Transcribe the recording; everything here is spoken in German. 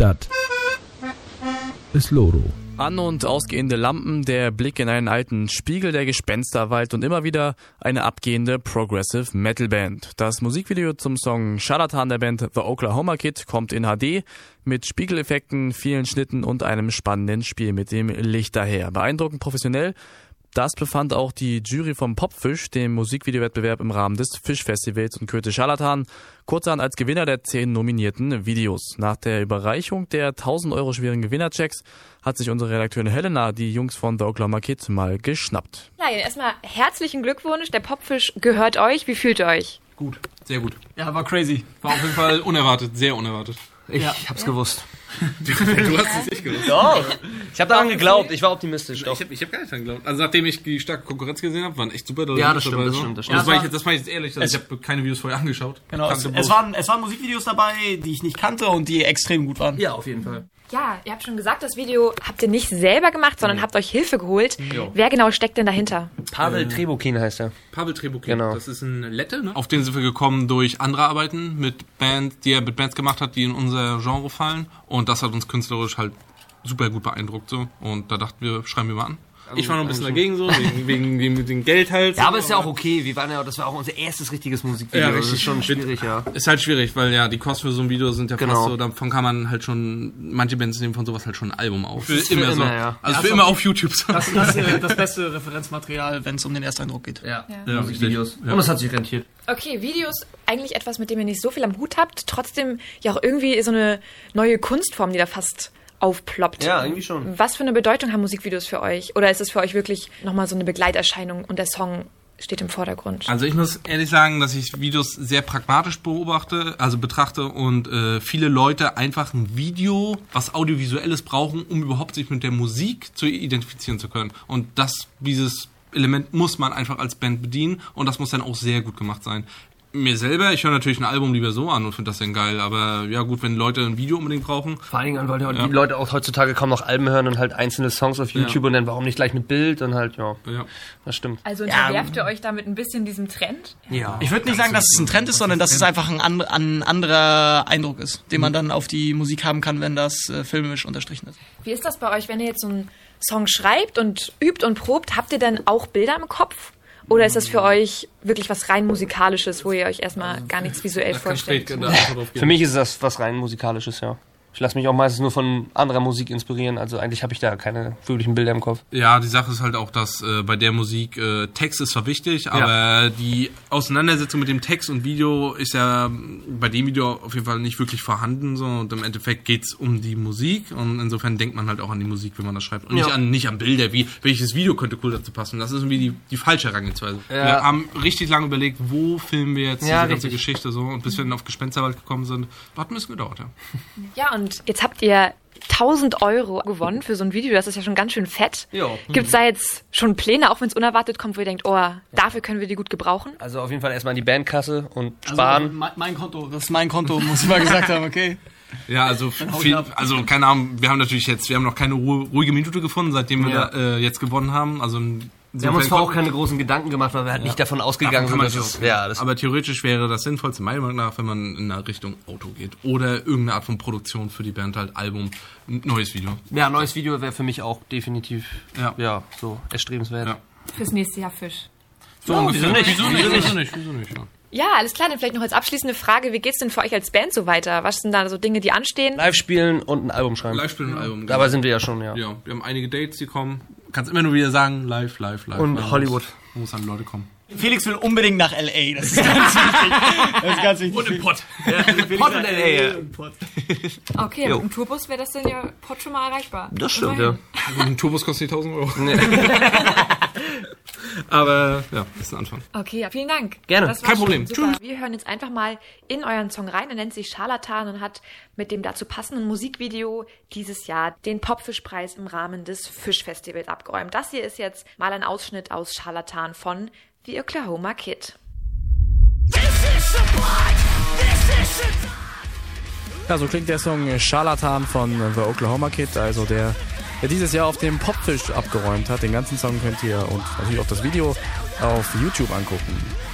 Das ist Loro. An- und ausgehende Lampen, der Blick in einen alten Spiegel, der Gespensterwald und immer wieder eine abgehende Progressive Metal Band. Das Musikvideo zum Song Charlatan der Band The Oklahoma Kid kommt in HD mit Spiegeleffekten, vielen Schnitten und einem spannenden Spiel mit dem Licht daher. Beeindruckend professionell. Das befand auch die Jury vom Popfisch, dem Musikvideowettbewerb im Rahmen des Fischfestivals, und kürte Charlatan kurzerhand als Gewinner der 10 nominierten Videos. Nach der Überreichung der 1000 Euro schweren Gewinnerchecks hat sich unsere Redakteurin Helena die Jungs von The Oklahoma Kid mal geschnappt. Ja, erstmal herzlichen Glückwunsch. Der Popfisch gehört euch. Wie fühlt ihr euch? Gut, sehr gut. Ja, war crazy. War auf jeden Fall unerwartet, sehr unerwartet. Ich hab's gewusst. Du hast es nicht gewusst. Doch. Ich habe daran geglaubt. Ich war optimistisch. Doch. Ich hab gar nicht daran geglaubt. Also nachdem ich die starke Konkurrenz gesehen habe, waren echt super. Ja, das stimmt. Das war ich jetzt ehrlich. Also ich habe keine Videos vorher angeschaut. Genau, es waren Musikvideos dabei, die ich nicht kannte und die extrem gut waren. Ja, auf jeden Fall. Ja, ihr habt schon gesagt, das Video habt ihr nicht selber gemacht, sondern habt euch Hilfe geholt. Jo. Wer genau steckt denn dahinter? Pavel Trebuchin heißt er. Pavel Trebuchin, Genau. Das ist ein Lette, ne? Auf den sind wir gekommen durch andere Arbeiten die er mit Bands gemacht hat, die in unser Genre fallen. Und das hat uns künstlerisch halt super gut beeindruckt. So. Und da dachten wir, schreiben wir mal an. Ich war noch ein bisschen dagegen, so, wegen dem Geld halt. Ja, aber ist ja auch okay. Das war auch unser erstes richtiges Musikvideo. Ja, Das richtig. ist schon schwierig, ja. Ist halt schwierig, weil ja, die Kosten für so ein Video sind ja Genau. fast so, davon kann man halt schon, manche Bands nehmen von sowas halt schon ein Album auf. Für immer, ja. Also für immer auf YouTube. Das beste Referenzmaterial, wenn es um den Ersteindruck geht. Ja, Musikvideos. Und das hat sich rentiert. Okay, Videos, eigentlich etwas, mit dem ihr nicht so viel am Hut habt, trotzdem ja auch irgendwie so eine neue Kunstform, die da fast aufploppt. Ja, irgendwie schon. Was für eine Bedeutung haben Musikvideos für euch? Oder ist es für euch wirklich nochmal so eine Begleiterscheinung und der Song steht im Vordergrund? Also ich muss ehrlich sagen, dass ich Videos sehr pragmatisch betrachte und viele Leute einfach ein Video, was Audiovisuelles brauchen, um überhaupt sich mit der Musik zu identifizieren zu können. Und dieses Element muss man einfach als Band bedienen und das muss dann auch sehr gut gemacht sein. Mir selber, ich höre natürlich ein Album lieber so an und finde das dann geil, aber ja gut, wenn Leute ein Video unbedingt brauchen. Vor allen Dingen, weil die Leute auch heutzutage kaum noch Alben hören und halt einzelne Songs auf YouTube und dann warum nicht gleich mit Bild und halt, ja. Das stimmt. Also unterwerft ihr euch damit ein bisschen diesem Trend? Ja. Ich würde nicht sagen, dass es ein Trend ist, sondern dass es einfach ein anderer Eindruck ist, den man dann auf die Musik haben kann, wenn das filmisch unterstrichen ist. Wie ist das bei euch, wenn ihr jetzt so einen Song schreibt und übt und probt? Habt ihr dann auch Bilder im Kopf? Oder ist das für euch wirklich was rein Musikalisches, wo ihr euch erstmal gar nichts visuell vorstellt? Für mich ist das was rein Musikalisches, ja. Ich lasse mich auch meistens nur von anderer Musik inspirieren, also eigentlich habe ich da keine wirklichen Bilder im Kopf. Ja, die Sache ist halt auch, dass bei der Musik Text ist zwar wichtig, aber die Auseinandersetzung mit dem Text und Video ist ja bei dem Video auf jeden Fall nicht wirklich vorhanden, so, und im Endeffekt geht's um die Musik und insofern denkt man halt auch an die Musik, wenn man das schreibt und nicht an Bilder, wie welches Video könnte cool dazu passen. Das ist irgendwie die falsche Herangehensweise. Ja. Wir haben richtig lange überlegt, wo filmen wir jetzt diese ganze richtig. Geschichte so, und bis wir dann auf Gespensterwald gekommen sind, hat ein bisschen gedauert, ja. Ja, und jetzt habt ihr 1000 Euro gewonnen für so ein Video, das ist ja schon ganz schön fett. Ja. Gibt es da jetzt schon Pläne, auch wenn es unerwartet kommt, wo ihr denkt, oh, dafür können wir die gut gebrauchen? Also auf jeden Fall erstmal in die Bandkasse und sparen. Also mein Konto, das ist mein Konto, muss ich mal gesagt haben, okay. Ja, also keine Ahnung, wir haben noch keine ruhige Minute gefunden, seitdem wir da jetzt gewonnen haben. Also wir haben uns zwar auch keine großen Gedanken gemacht, weil wir halt nicht davon ausgegangen sind, dass es... Aber theoretisch wäre das Sinnvollste, meiner Meinung nach, wenn man in eine Richtung Auto geht. Oder irgendeineArt von Produktion für die Band, halt Album, neues Video. Ja, neues Video wäre für mich auch definitiv so erstrebenswert. Ja. Fürs nächste Jahr Fisch. So, wieso nicht? Wieso nicht? Ja. Ja, alles klar, dann vielleicht noch als abschließende Frage, wie geht's denn für euch als Band so weiter? Was sind da so Dinge, die anstehen? Live spielen und ein Album schreiben. Live spielen und Album. Genau. Dabei sind wir ja schon, ja. Ja, wir haben einige Dates, die kommen. Kannst immer nur wieder sagen, live. Und Hollywood. Muss an Leute kommen. Felix will unbedingt nach L.A., das ist ganz wichtig. Und im Pott. Pott in L.A. Okay, mit dem Tourbus wäre das dann ja Pott schon mal erreichbar. Das stimmt, ja. Ein Tourbus kostet nicht 1000 Euro. Nee. Aber ja, das ist ein Anfang. Okay, ja, vielen Dank. Gerne, Das war kein schon Problem. Super. Wir hören jetzt einfach mal in euren Song rein. Er nennt sich Charlatan und hat mit dem dazu passenden Musikvideo dieses Jahr den Popfischpreis im Rahmen des Fischfestivals abgeräumt. Das hier ist jetzt mal ein Ausschnitt aus Charlatan von The Oklahoma Kid. Ja, so klingt der Song Charlatan von The Oklahoma Kid, also der dieses Jahr auf dem Popfisch abgeräumt hat. Den ganzen Song könnt ihr und natürlich auch das Video auf YouTube angucken.